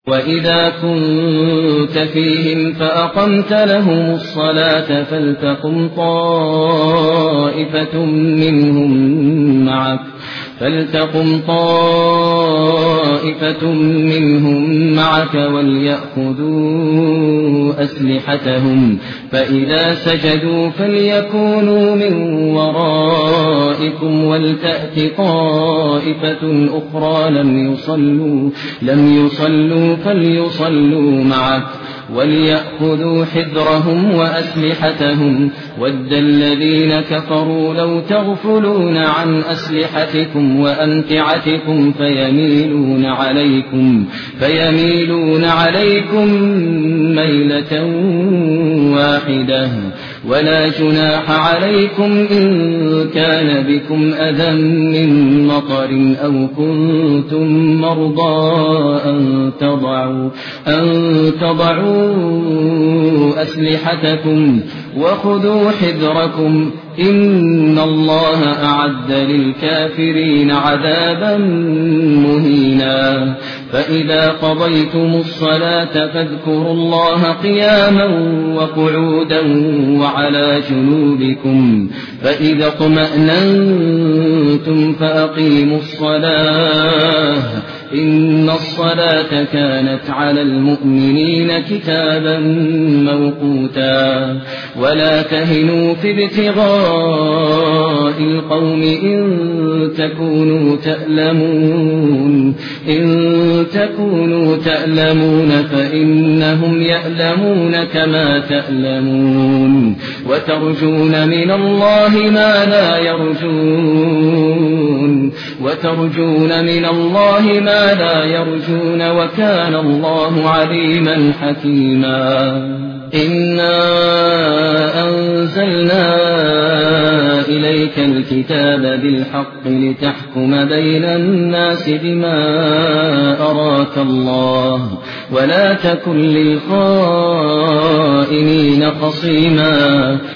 وإذا كنت فيهم فأقمت لهم الصلاة فلتقم طائفة منهم معك وليأخذوا أسلحتهم فإذا سجدوا فليكونوا من ورائكم ولتأت طائفة أخرى لم يصلوا فليصلوا معك وليأخذوا حذرهم وأسلحتهم ود الذين كفروا لو تغفلون عن أسلحتكم وأمتعتكم فيميلون عليكم ميلة واحدة ولا جناح عليكم إن كان بكم أذى من مطر أو كنتم مرضى أن تضعوا أسلحتكم وخذوا حذركم إن الله أعد للكافرين عذابا مهينا فإذا قضيتم الصلاة فاذكروا الله قياما وقعودا وعلى جنوبكم فإذا اطمأننتم فأقيموا الصلاة إن الصلاة كانت على المؤمنين كتابا موقوتا ولا تهنوا في ابتغاء القوم إن تكونوا تألمون فإنهم يألمون كما تألمون وترجون من الله ما لا يرجون وكان الله عليما حكيما إنا أنزلنا إليك الكتاب بالحق لتحكم بين الناس بما أراك الله ولا تكن للخائنين خصيما